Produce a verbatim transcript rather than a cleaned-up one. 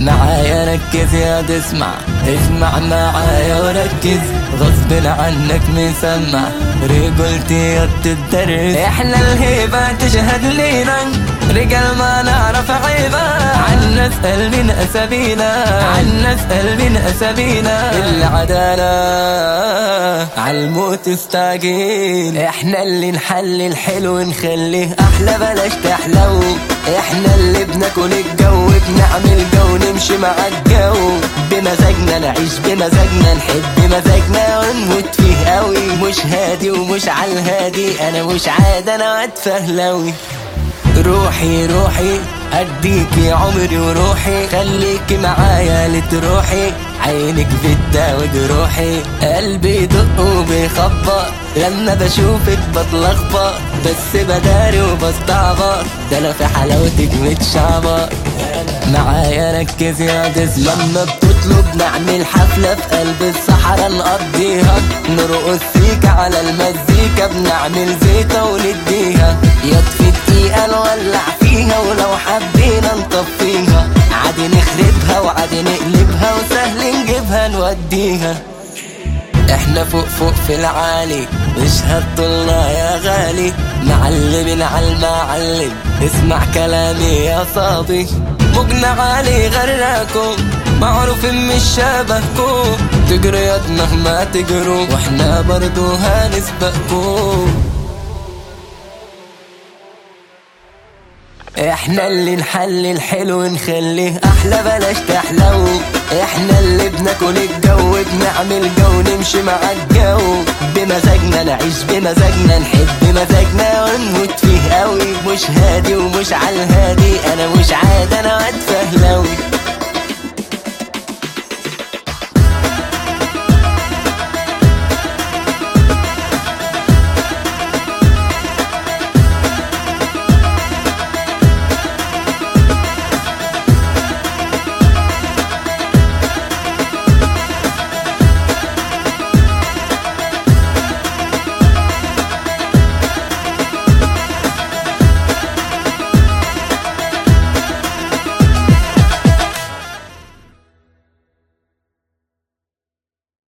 معايا ركز يا تسمع، اسمع معايا وركز، غصب عنك مسمع رجولتي يا تدرس. احنا الهيبة تشهد لينا، رجال ما نعرف عيبة، عن نسأل من أسابينا، عن نسأل من أسابينا. العدالة عالموت استعجيل، احنا اللي نحلي الحلو نخليه أحلى بلاش تحلو، احنا اللي بناكل الجو بنعمل جو نمشي مع الجو، بمزاجنا نعيش بمزاجنا نحب بمزاجنا ونموت فيه قوي. مش هادي ومش عالهادي، انا مش عاد انا واد فهلوي. روحي روحي اديكي عمري وروحي، خليكي معايا لتروحي، عينك بتداوي جروحي. قلبي يدق وبيخبط لما بشوفك بتلخبط، بس بداري وبستعبط، ده انا في حلاوتك متشعبط. معايا ركز يا دس، لما بتطلب نعمل حفلة في قلب الصحراء نقضيها، نرقص فيك على المزيكا، بنعمل زيطة ونديها، يطفي الدقيقة نولع فيها، ولو حبينا نطفيها، عادي نخربها وعادي نقلبها، وسهل نجيبها نوديها. احنا فوق فوق في العالي، اشهد الله يا غالي، معلمين عالمعلم، اسمع كلامي يا صاحبي. موجنا عالي غراكم، معروفين مش شبهكم، تجريات مهما تجروا، واحنا برضو هنسبقكم. احنا اللي نحلي الحلو نخليه احلى بلاش تحلو، احنا اللي بناكل الجو بنعمل جو نمشي مع الجو، بمزاجنا نعيش بمزاجنا نحب بمزاجنا ونموت فيه قوي. مش هادي ومش عالهادي، انا مش عاد انا واد فهلوي.